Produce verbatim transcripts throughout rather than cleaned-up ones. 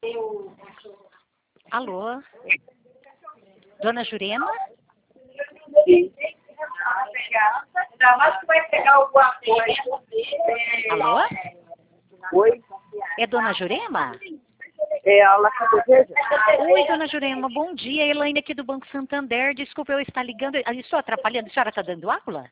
Alô? Dona Jurema? Sim. Ainda mais que vai pegar alguma coisa. Alô? Oi? É Dona Jurema? É ela que deseja? Oi, Dona Jurema, bom dia. Elaine aqui do Banco Santander. Desculpa eu estar ligando. Eu estou atrapalhando. A senhora está dando aula?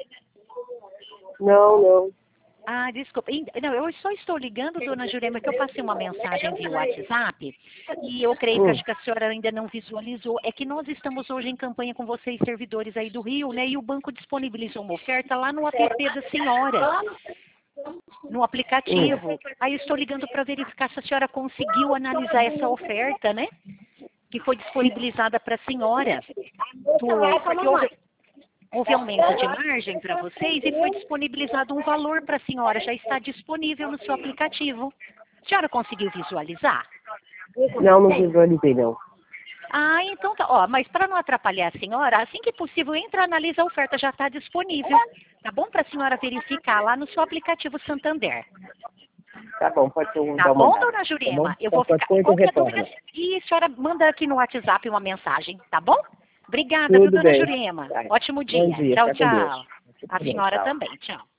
Não, não. Ah, desculpa. Ih, Não, eu só estou ligando, Dona Jurema, que eu passei uma mensagem via WhatsApp e eu creio que Hum. acho que a senhora ainda não visualizou. É que nós estamos hoje em campanha com vocês, servidores aí do Rio, né? E o banco disponibilizou uma oferta lá no app da senhora, no aplicativo. Aí eu estou ligando para verificar se a senhora conseguiu analisar essa oferta, né? Que foi disponibilizada para a senhora. Do, porque houve, houve aumento de margem para vocês e foi disponibilizado um valor para a senhora. Já está disponível no seu aplicativo. A senhora conseguiu visualizar? Não, não visualizei, não. Ah, então tá. Ó, mas para não atrapalhar a senhora, assim que possível, entra, analisa a oferta, já está disponível. Tá bom para a senhora verificar lá no seu aplicativo Santander. Tá bom, pode ser um Tá dar uma bom, olhada. dona Tá Jurema? bom? Eu vou Qualquer ficar. coisa Qualquer dúvida, retorna. e a senhora manda aqui no WhatsApp uma mensagem, tá bom? Obrigada, viu, Tudo dona bem. Jurema? Tá. Ótimo Bom dia. dia, Tchau, fica com Deus. tchau. A Tá bom, senhora tchau. também. Tchau.